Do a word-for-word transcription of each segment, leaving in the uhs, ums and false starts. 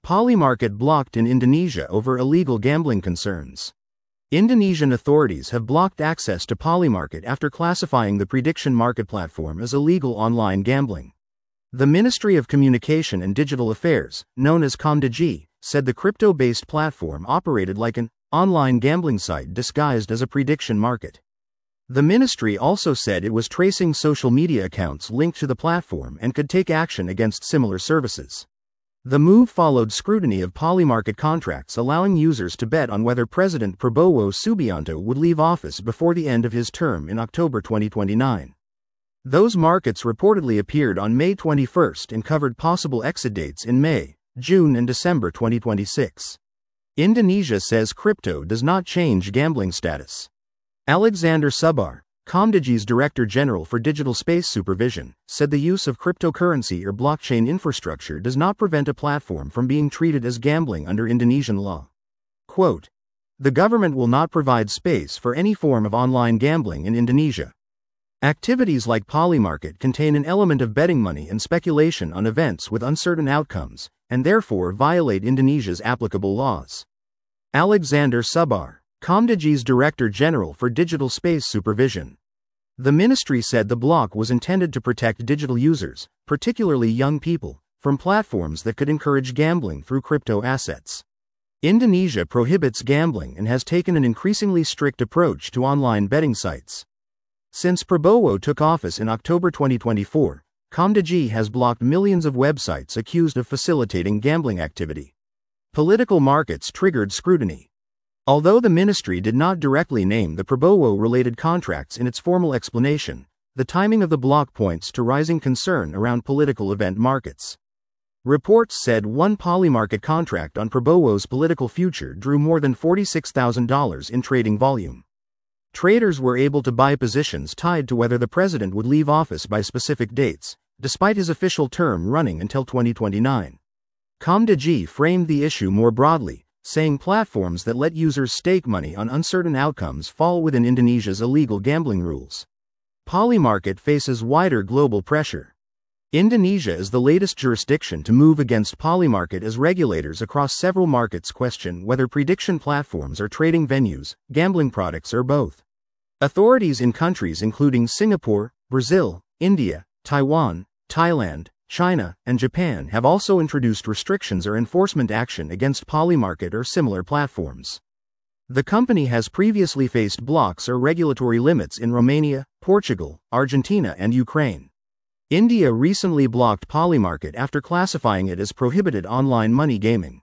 Polymarket blocked in Indonesia over illegal gambling concerns. Indonesian authorities have blocked access to Polymarket after classifying the prediction market platform as illegal online gambling. The Ministry of Communication and Digital Affairs, known as Komdigi, said the crypto-based platform operated like an online gambling site disguised as a prediction market. The ministry also said it was tracing social media accounts linked to the platform and could take action against similar services. The move followed scrutiny of Polymarket contracts allowing users to bet on whether President Prabowo Subianto would leave office before the end of his term in October twenty twenty-nine. Those markets reportedly appeared on May twenty-first and covered possible exit dates in May, June and December twenty twenty-six. Indonesia says crypto does not change gambling status. Alexander Subar, Komdigi's Director General for Digital Space Supervision, said the use of cryptocurrency or blockchain infrastructure does not prevent a platform from being treated as gambling under Indonesian law. Quote, "The government will not provide space for any form of online gambling in Indonesia. Activities like Polymarket contain an element of betting money and speculation on events with uncertain outcomes, and therefore violate Indonesia's applicable laws." Alexander Subar, Komdigi's Director General for Digital Space Supervision. The ministry said the block was intended to protect digital users, particularly young people, from platforms that could encourage gambling through crypto assets. Indonesia prohibits gambling and has taken an increasingly strict approach to online betting sites. Since Prabowo took office in October twenty twenty-four, Komdigi has blocked millions of websites accused of facilitating gambling activity. Political markets triggered scrutiny. Although the ministry did not directly name the Prabowo-related contracts in its formal explanation, the timing of the block points to rising concern around political event markets. Reports said one Polymarket contract on Prabowo's political future drew more than forty-six thousand dollars in trading volume. Traders were able to buy positions tied to whether the president would leave office by specific dates, despite his official term running until twenty twenty-nine. Komdigi framed the issue more broadly, saying platforms that let users stake money on uncertain outcomes fall within Indonesia's illegal gambling rules. Polymarket faces wider global pressure. Indonesia is the latest jurisdiction to move against Polymarket as regulators across several markets question whether prediction platforms are trading venues, gambling products, or both. Authorities in countries including Singapore, Brazil, India, Taiwan, Thailand, China, and Japan have also introduced restrictions or enforcement action against Polymarket or similar platforms. The company has previously faced blocks or regulatory limits in Romania, Portugal, Argentina, and Ukraine. India recently blocked Polymarket after classifying it as prohibited online money gaming.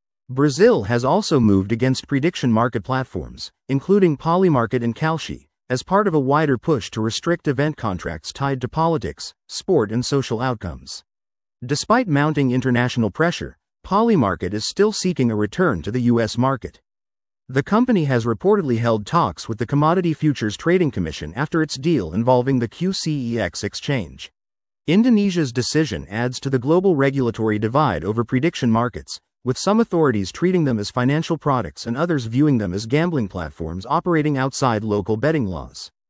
Brazil has also moved against prediction market platforms, including Polymarket and Kalshi, as part of a wider push to restrict event contracts tied to politics, sport, and social outcomes. Despite mounting international pressure, Polymarket is still seeking a return to the U S market. The company has reportedly held talks with the Commodity Futures Trading Commission after its deal involving the Q C E X exchange. Indonesia's decision adds to the global regulatory divide over prediction markets, with some authorities treating them as financial products and others viewing them as gambling platforms operating outside local betting laws.